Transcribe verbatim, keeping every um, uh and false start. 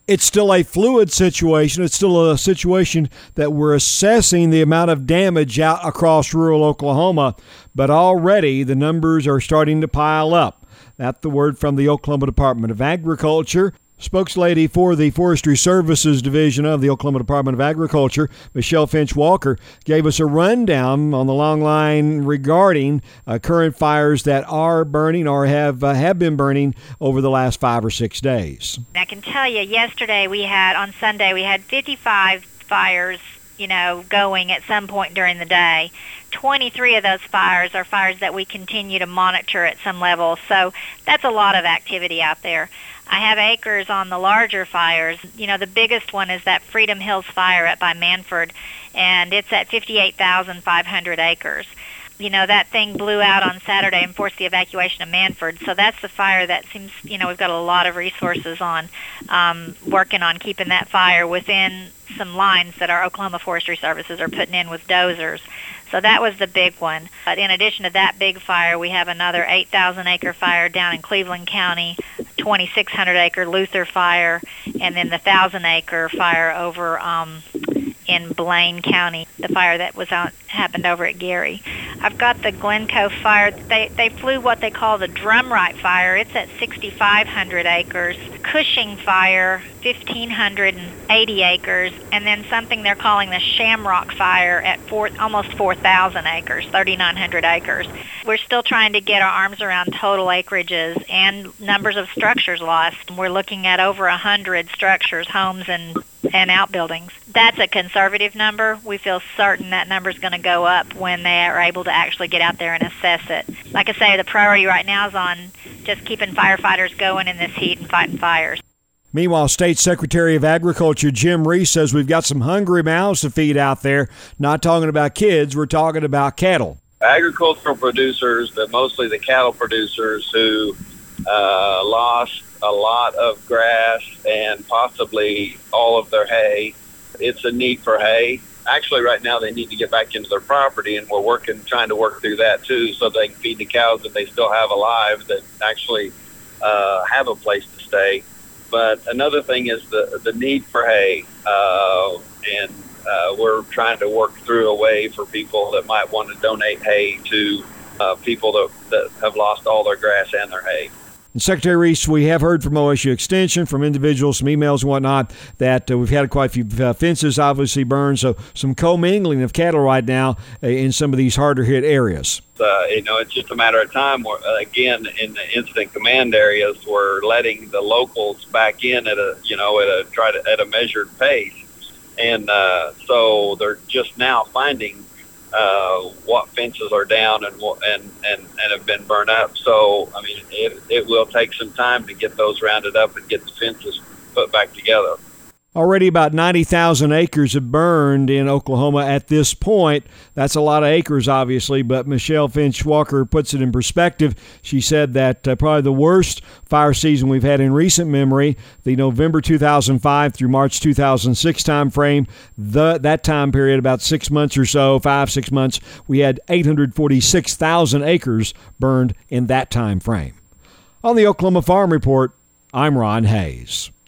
It's still a fluid situation. It's still a situation that we're assessing the amount of damage out across rural Oklahoma, but already the numbers are starting to pile up. That's the word from the Oklahoma Department of Agriculture. Spokeslady for the Forestry Services Division of the Oklahoma Department of Agriculture, Michelle Finch Walker, gave us a rundown on the long line regarding uh, current fires that are burning or have uh, have been burning over the last five or six days. I can tell you, yesterday we had, on Sunday, we had fifty-five fires, you know, going at some point during the day. twenty-three of those fires are fires that we continue to monitor at some level, so that's a lot of activity out there. I have acres on the larger fires. You know, the biggest one is that Freedom Hills fire up by Manford, and it's at fifty-eight thousand five hundred acres. You know, that thing blew out on Saturday and forced the evacuation of Manford, so that's the fire that seems, you know, we've got a lot of resources on, um, working on keeping that fire within some lines that our Oklahoma Forestry Services are putting in with dozers. So that was the big one. But in addition to that big fire, we have another eight thousand acre fire down in Cleveland County, twenty-six hundred acre Luther fire, and then the one thousand acre fire over um, in Blaine County, the fire that was out, happened over at Gary. I've got the Glencoe fire. They they flew what they call the Drumright fire. It's at sixty-five hundred acres. Cushing fire, fifteen eighty acres, and then something they're calling the Shamrock fire at four, almost four thousand acres, thirty-nine hundred acres. We're still trying to get our arms around total acreages and numbers of structures lost. We're looking at over one hundred structures, homes, and and outbuildings. That's a conservative number. We feel certain that number is going to go up when they are able to actually get out there and assess it. Like I say, the priority right now is on just keeping firefighters going in this heat and fighting fires. Meanwhile, State Secretary of Agriculture Jim Reese says we've got some hungry mouths to feed out there. Not talking about kids, we're talking about cattle. Agricultural producers, but mostly the cattle producers who uh, lost a lot of grass and possibly all of their hay. It's a need for hay. Actually, right now they need to get back into their property, and we're working, trying to work through that too, so they can feed the cows that they still have alive that actually uh, have a place to stay. But another thing is the the need for hay, uh, and uh, we're trying to work through a way for people that might want to donate hay to uh, people that, that have lost all their grass and their hay. And Secretary Reese, we have heard from O S U Extension, from individuals, some emails and whatnot, that uh, we've had quite a few uh, fences obviously burned, so some commingling of cattle right now uh, in some of these harder hit areas. Uh, you know, it's just a matter of time. Where, uh, again, in the incident command areas, we're letting the locals back in at a, you know, at a try to at a measured pace, and uh, so they're just now finding uh, what fences are down and and and and have been burned up. So, I mean, it it will take some time to get those rounded up and get the fences put back together. Already about ninety thousand acres have burned in Oklahoma at this point. That's a lot of acres, obviously, but Michelle Finch Walker puts it in perspective. She said that uh, probably the worst fire season we've had in recent memory, the November two thousand five through March two thousand six time frame, the, that time period, about six months or so, five, six months, we had eight hundred forty-six thousand acres burned in that time frame. On the Oklahoma Farm Report, I'm Ron Hayes.